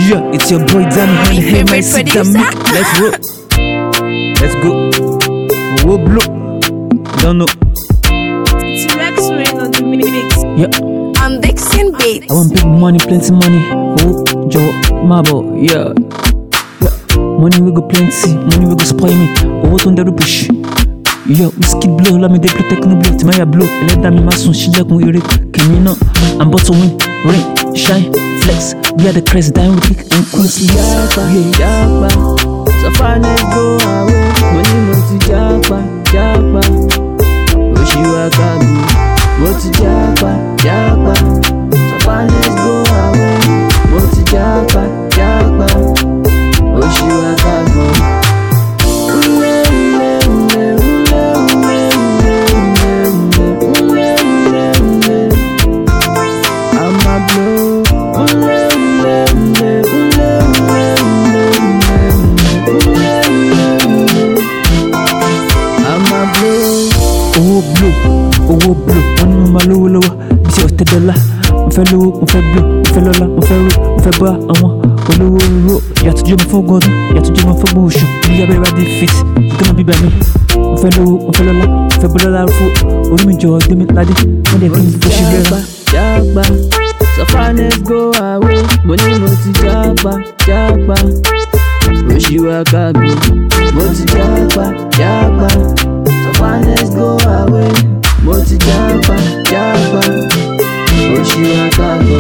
Yeah, it's your boy Danny. Hey, my sister, let's roll. Let's go. Whoa, blow. Don't know. It's Rex Rain on the mix. Yeah. I'm Vixen Beats. I want big money, plenty money. Oh, Joe, Marble, yeah. Money we go plenty, money we go spoil me. Oh, what on the push? Yeah, whiskey blow, let me dey protect no blow. Timaya blow, let that me my son, she like me eric. Camino, I'm about to win, rain, shine, flex. We are the crazy dying with kick and close. Japa, so far let's go away. Money moti japa, japa. Oshiwa kagu, moti japa, japa. So far let's go away. Moti japa, japa. Oshiwa kagu. Owó blue, wọ́n ní mo máa lówó lọ́wọ́ bí ṣe ọ̀tẹ̀ dọ́là. Mo fẹ́ lówó, mo fẹ́ blue, mo fẹ́ lọ́lá, mo fẹ́ ro, mo fẹ́ bá àwọn olówó ro. Yàtújọ́ mo fún ọgọ́dún, yàtújọ́ mo fún gbọ́n oṣù. Bí abẹ́rẹ́ bá dé fit, gẹ́gẹ́ bí bẹ́ẹ̀ mi. Mo fẹ́ lówó, mo fẹ́ lọ́lá, mo fẹ́ bọ́ lọ́lá fún orí mi jọ ọdún mi ládé. Wọ́n dẹ̀ kí n bó ṣe rẹ́ra. Japa, so far let's go away. Money moti japa, japa. Oshiwa kagu, moti japa, japa. So far let's go away. Moti japa, japa. Oshiwa kagu.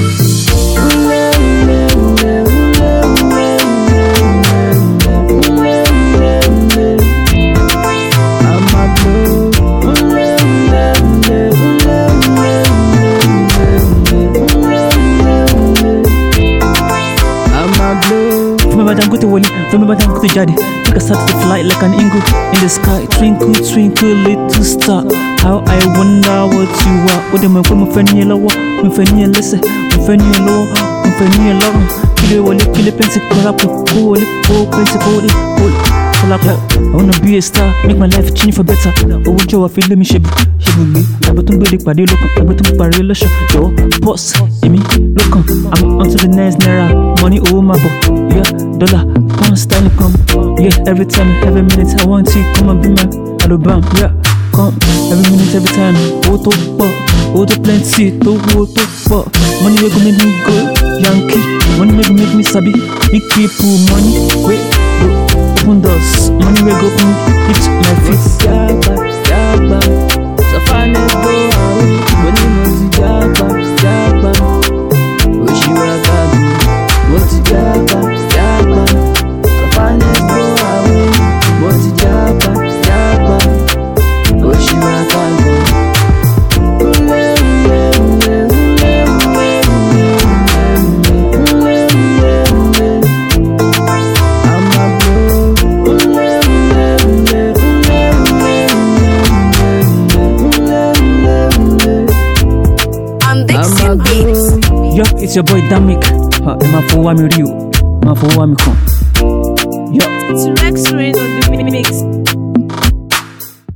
From my tank to Jadi, take a start to fly like an eagle in the sky. Twinkle, twinkle, little star. How I wonder what you are. What am I going to find you low? I'm finding you listen, I'm finding you low, I'm finding you low. Kill it, pencil, pull up, pull it, pencil, pull it, pull up. I wanna be a star, make my life change for better. Oh, Joe, I feel let me shape me. I'm about to be the party, look, I'm about to party, let's show. Joe, boss, Amy, look, I'm on to the next naira. Money, oh my boy, yeah, dollar. Stanley come, yeah, every time, every minute I want you, come and be my Alabama, yeah, come, every minute, every time, auto plenty, auto fuck, money will make me go, Yankee, money will make me sabi, big people, money, wait, open doors, money will go on, hit my feet, japa, japa, so far let's go away, money moti japa, japa, Oshiwa kagu, moti japa, japa. Let's go away. Moti japa, japa. Oshiwa kagu. I'm Vixen Beats. Yo, it's your boy Damik. Ma for wa mi ri o, ma for wa mi kan. It's Rex Rain on the mix.